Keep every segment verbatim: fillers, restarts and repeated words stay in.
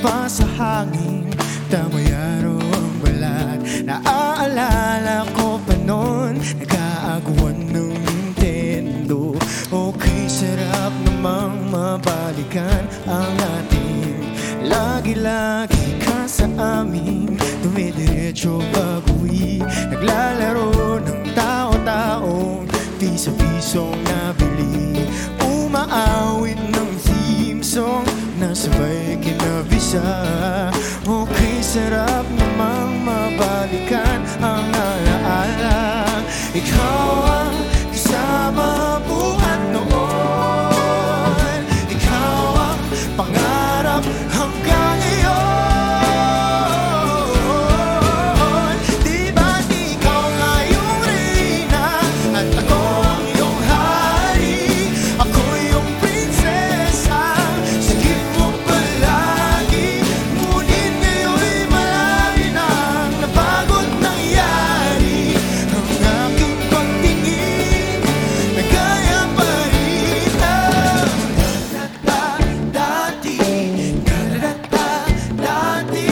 pa sa hangin, damay araw ang balat. Naaalala ko pa noon, nag-aagawan ng Nintendo. Okay, sarap namang mabalikan ang ating lagi-lagi ka sa amin, dumidiretso pag-uwi. Naglalaro ng tao-taong piso-pisong nabili, umaawit ng theme song na sabay kinabisa. Okay, sarap namang mabalikan ang alaala. Ikaw ang kasama buhat noon, ikaw ang pangarap hanggang ngayon. Di ba't ikaw nga yung reyna at ako ang iyong hari? Ako yung prinsesa, sagip mo palagi. Ngunit ngayon'y marami nang napagod nangyari. Ang aking pagtingin na gaya pa rin ang dati, dati,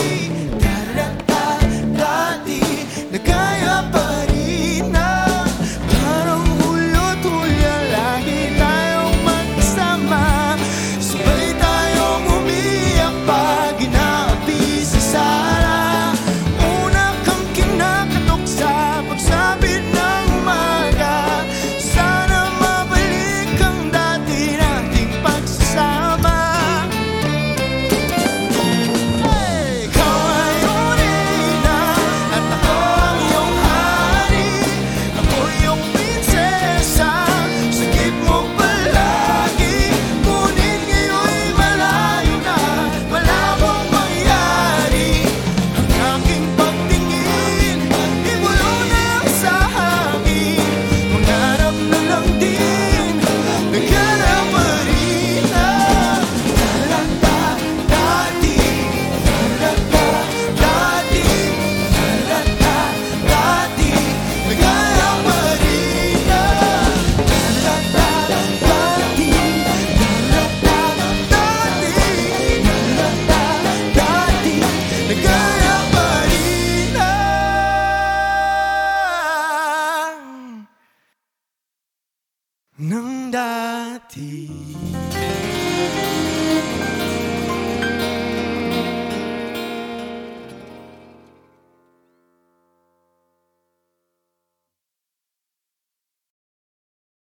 dati, na gaya pa rin ang parang hulot-hulya. Lagi tayong magkasama, sabay tayong umiyak pag inaapi sa sala. Una kang kinakatok sa pagsabi ng umaga, sana mabalik ang dati nating pagsasama. Hey! Ikaw ay yung reyna at ako ang iyong hari. Ako yung prinsesa, sagip mo palagi. Ngunit ngayon'y malayo na, malabong mangyari. Ang aking pagtingin, ibulo na sa hangin. Mangarap na lang din, nagana pa rin ang dati, dati, dati, nagana pa rin ang dati, dati, nagana pa rin ang ng dati.